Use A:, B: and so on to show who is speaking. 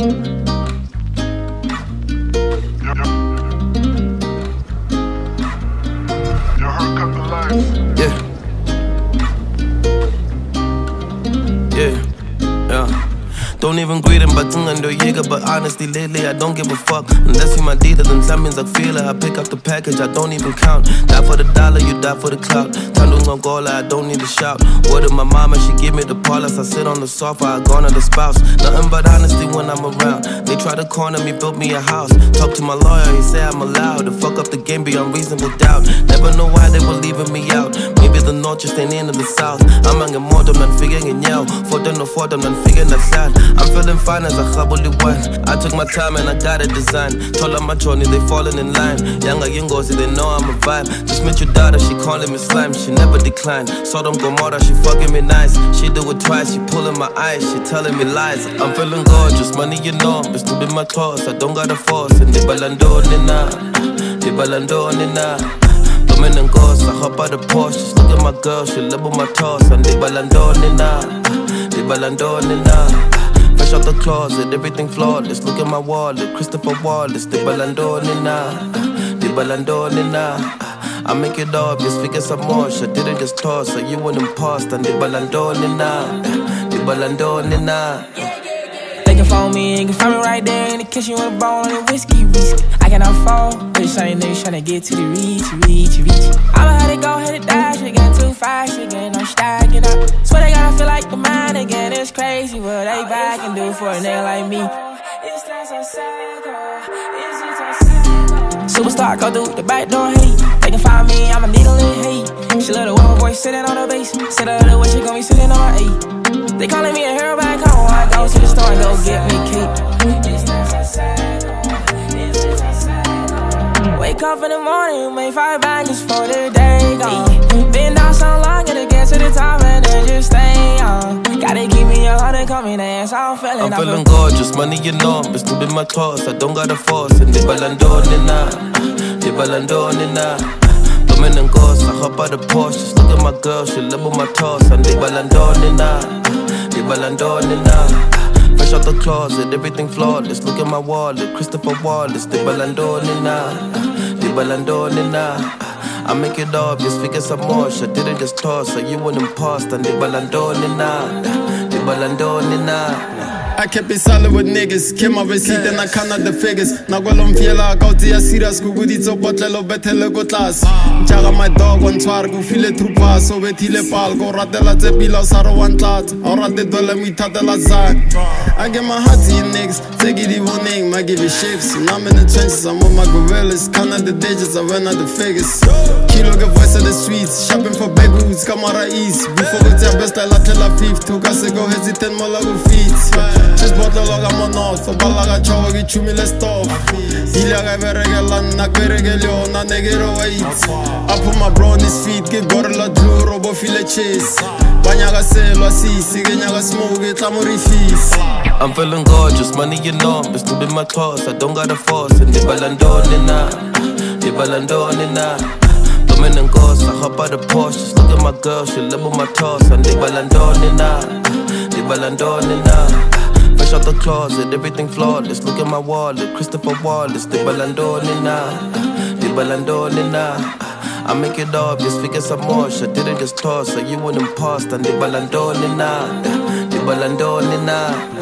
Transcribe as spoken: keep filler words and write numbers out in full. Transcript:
A: Yeah. Yeah. Yeah. Don't even greet him, but under Jäger. But honestly, lately I don't give a fuck. Unless you my dealer, then that means I feel it. I pick up the package, I don't even count. Die for the dollar, you die for the clout. Tandung on gola, I don't need to shout. Word of my mama, she give me the parlors. I sit on the sofa, I gone on the spouse. Nothing but honesty when I'm around. They try to corner me, build me a house. Talk to my lawyer, he say I'm allowed to fuck up the game beyond reasonable doubt. Never know why they were leaving me out. Maybe the north just ain't into the south. I'm hanging more than I'm figuring out. For them no for them, I'm figuring that's sad. I'm feeling fine as a khabuli one. I took my time and I got a design. Told her my journey, they falling in line. Younger Yungozi, they know I'm a vibe. Just met your daughter, she calling me slime. She never declined. Saw them Gomorrah, she fucking me nice. She do it twice, she pulling my eyes. She telling me lies. I'm feeling gorgeous, money you know. It's to be my toss, I don't got a force. And they balando nina, they balando nina. Women and ghosts, I hop out the Porsche. Just look at my girl, she love my toss. And they balando nina, they balando nina. Fresh out the closet, everything flawless. Look at my wallet, Christopher Wallace. They balando nina, they balando nina. I make it obvious, figure some more. I didn't just toss, so you wouldn't pass. And they balando nina, they balando nina.
B: They can phone me, they can find me right there in the kitchen with a bone and whiskey, whiskey. I cannot fall, but it's shiny niggas tryna get to the reach, reach, reach. I'ma have to go, hit it dash, she getting too fast, she getting no stack, you know. Swear they gotta feel like the man again, it's crazy what they back and do for a nigga like me. It's just so sad, it's just so sad. Superstar go through the back door, hate. They can find me, I'ma need a little hate. She love the one voice sitting on the bass. Sit up the way she gon' be sitting on her eight. They calling me a hero back home. I go to the store and go get me cake. Wake up in the morning, make five baggage for the day gone. Been down so long, gotta get to the top and then just stay on. Gotta keep me a hundred, call me dance. I'm feeling,
A: I'm feeling gorgeous, money you know. It's to be my toss, I don't got a force. And they balando nina, they balando nina. Women and ghosts, I hop out the Porsche. Just look at my girl, she love my toss. And they balando nina, they balando nina. Fresh out the closet, everything flawless. Look at my wallet, Christopher Wallace. They balando nina, they balando nina. I make it obvious, figure some more. I didn't just toss, so you wouldn't pass. And they balando nina, they balando nina.
C: I kept it solid with niggas. Kept my receipt and I count out the figures. Nagwalom fiela kauti ya serious kuguditso botlelo betele go class. Jaga my dog on twar go feel through pass so betile pal go ratela tse bila saro one clat. Ora de dole mi tatela zak. I get my heart to you niggas. Take it even name, I give you shapes. And I'm in the trenches, I'm with my gorillas. Count out the digits, I run out the figures. Kilo get voice of the streets. Shopping for big boots, Kamara East. Before we tell best I la tela fifth. Took us to go hesitate more like feet. Just bought the log I'm on off. So balaga chowa gi chumi let's stop. Ilaga veregelan na kveregelio na negero wait. I put my bro on his feet. Get gorilla drew robo file chase. Banyaga selo asisi. Genyaga smoke it lamori fees.
A: I'm feeling gorgeous, money you know. It's to be my toss, I don't got a force. And they balando nina, they balando nina. Women and ghosts, I hop out the Porsche. Just look at my girl, she love my toss. And they balando nina, they balando nina. Fresh out the closet, everything flawless. Look at my wallet, Christopher Wallace. They balando nina, they balando nina. I make it obvious, figure some more. I didn't just toss, so you wouldn't pass. And they balando nina, they balando nina.